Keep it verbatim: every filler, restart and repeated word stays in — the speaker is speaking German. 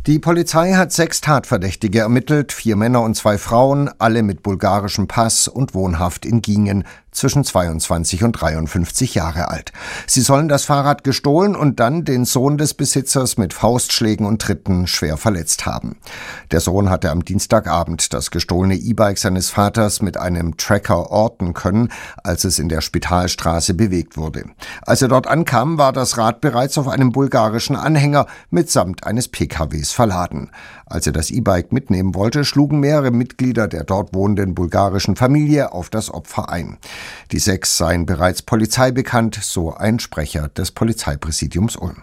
Die Polizei hat sechs Tatverdächtige ermittelt, vier Männer und zwei Frauen, alle mit bulgarischem Pass und wohnhaft in Giengen, zwischen zweiundzwanzig und dreiundfünfzig Jahre alt. Sie sollen das Fahrrad gestohlen und dann den Sohn des Besitzers mit Faustschlägen und Tritten schwer verletzt haben. Der Sohn hatte am Dienstagabend das gestohlene E-Bike seines Vaters mit einem Tracker orten können, als es in der Spitalstraße bewegt wurde. Als er dort ankam, war das Rad bereits auf einem bulgarischen Anhänger mitsamt eines P K Ws verladen. Als er das E-Bike mitnehmen wollte, schlugen mehrere Mitglieder der dort wohnenden bulgarischen Familie auf das Opfer ein. Die sechs seien bereits Polizei bekannt, so ein Sprecher des Polizeipräsidiums Ulm.